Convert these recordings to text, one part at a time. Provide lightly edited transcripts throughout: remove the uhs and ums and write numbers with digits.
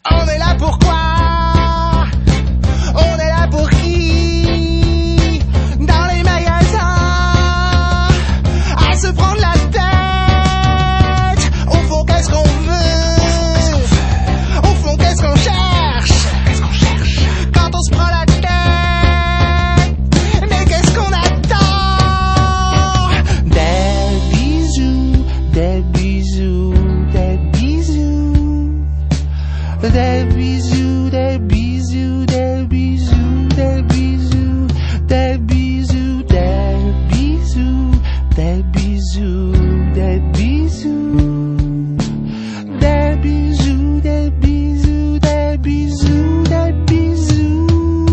On est là pour quoi? On est là pour qui? Dans les magasins, à se prendre la tête. Au fond, qu'est-ce qu'on veut? Au fond, qu'est-ce qu'on cherche? Quand on se prend la tête, mais qu'est-ce qu'on attend? Des bisous, des bisous, des bisous. Des bisous, des bisous, des bisous, des bisous, des bisous, des bisous, des bisous, des bisous, des bisous, des bisous, des bisous, des bisous.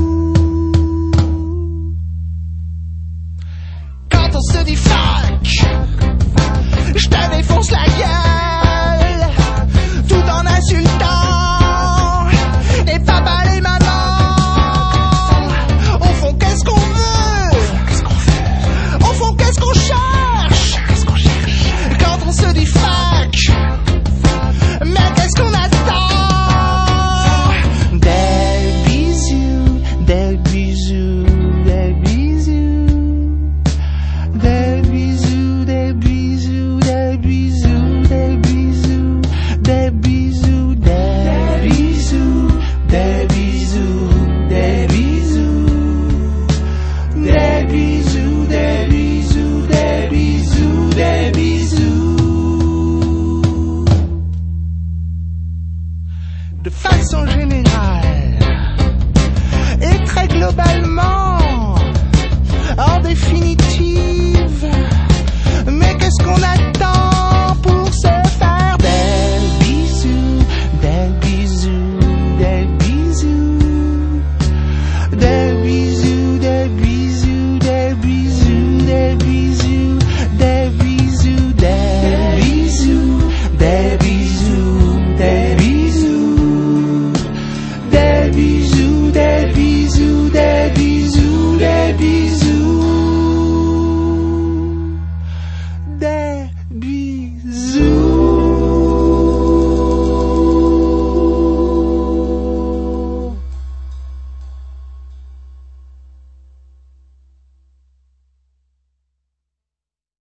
Quand on se dit fuck, je te défonce la gueule, tout en insultant. Les papas, les mamans, au fond, qu'est-ce qu'on veut? Au fond, qu'est-ce qu'on cherche? Quand on se dit fuck, mais qu'est-ce qu'on attend? Des bisous, des bisous, des bisous. Des bisous, des bisous, des bisous, des bisous, des bisous, des bisous. Des bisous, des bisous, des bisous, des bisous, des bisous, des bisous. De façon générale et très globalement, en définitive,